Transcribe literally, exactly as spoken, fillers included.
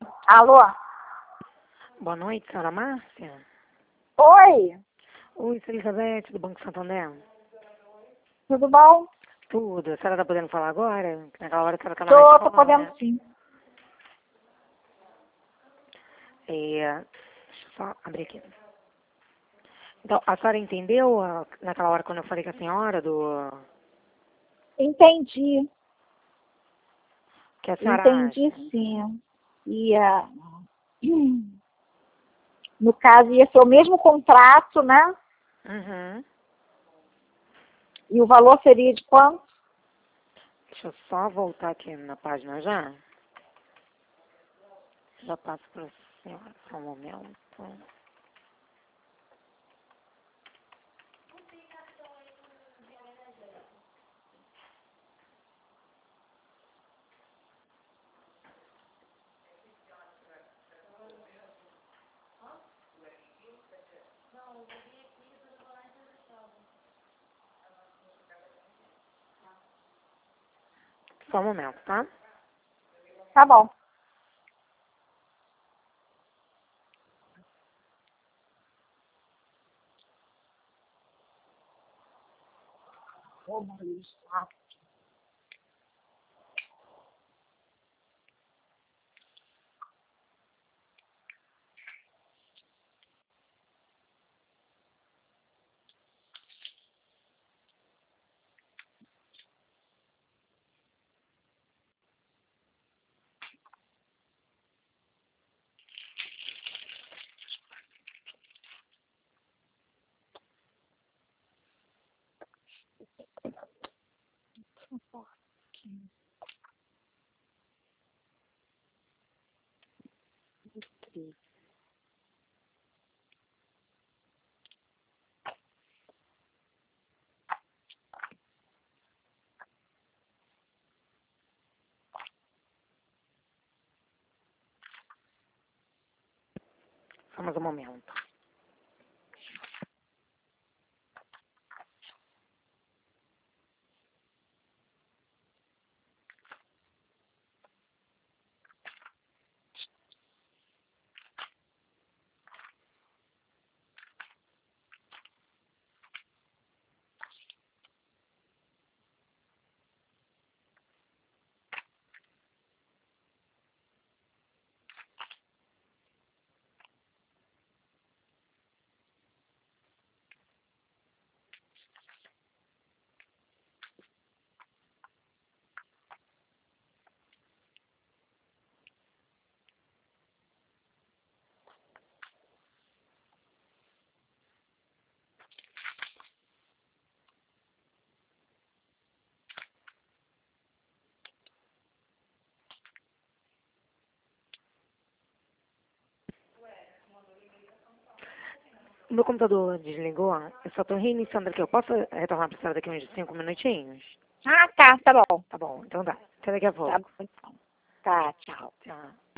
Alô? Boa noite, senhora Márcia. Oi, Oi, sou Elizabeth, do Banco Santander. tudo bom? Tudo. A senhora tá podendo falar agora? Naquela hora a senhora tava na Tô, tô escola, podendo né? sim. É, deixa eu só abrir aqui. Então, a senhora entendeu ah, naquela hora quando eu falei com a senhora do... Entendi, que a senhora entendi acha? sim. E, ah, no caso, ia ser o mesmo contrato, né? Uhum. E o valor seria de quanto? Deixa eu só voltar aqui na página já. Já passo para a senhora, só um momento. Só um momento, tá? Tá bom. Ô, Maurício, ah, Só mais um momento. O meu computador desligou, eu só tô reiniciando aqui. Eu posso retornar para a senhora daqui uns cinco minutinhos? ah, tá, tá bom. Tá bom, então tá. Até daqui a Tá pouco. bom, então. Tá, tchau. Tchau.